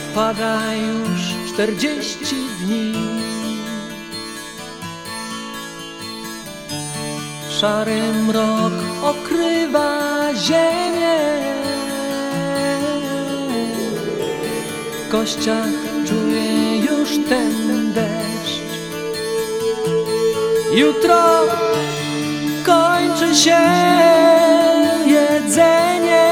pada już 40 dni. Szary mrok okrywa ziemię. W kościach czuję już ten deszcz. Jutro kończy się jedzenie.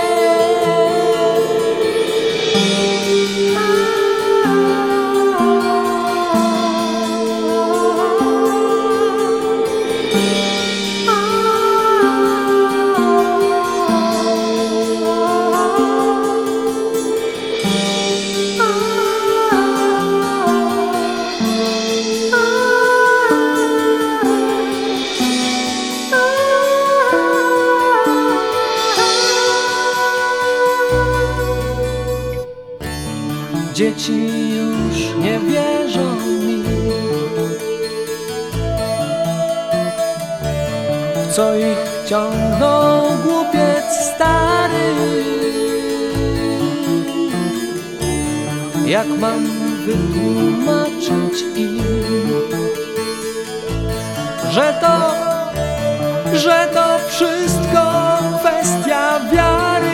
Dzieci już nie wierzą mi, w co ich ciągnął głupiec stary. Jak mam wytłumaczyć im, że to wszystko kwestia wiary?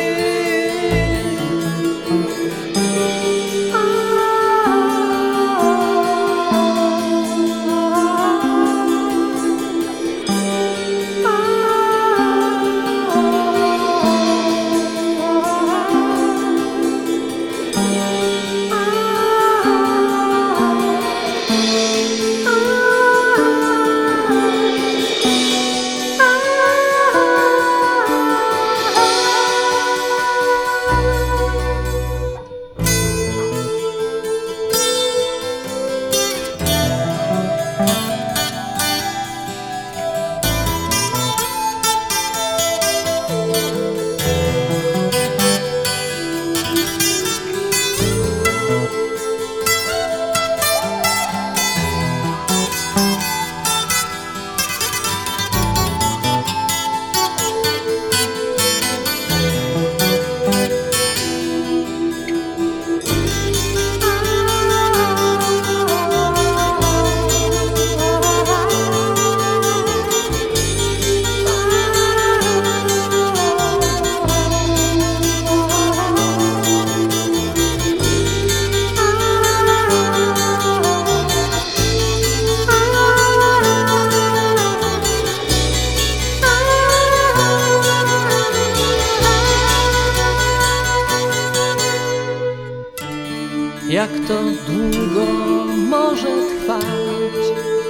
Jak to długo może trwać?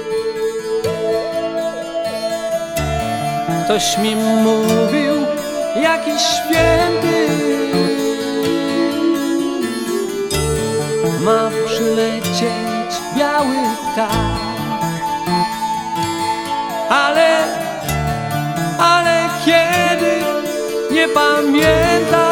Ktoś mi mówił, jakiś święty ma przylecieć biały ptak. Ale kiedy? Nie pamiętam.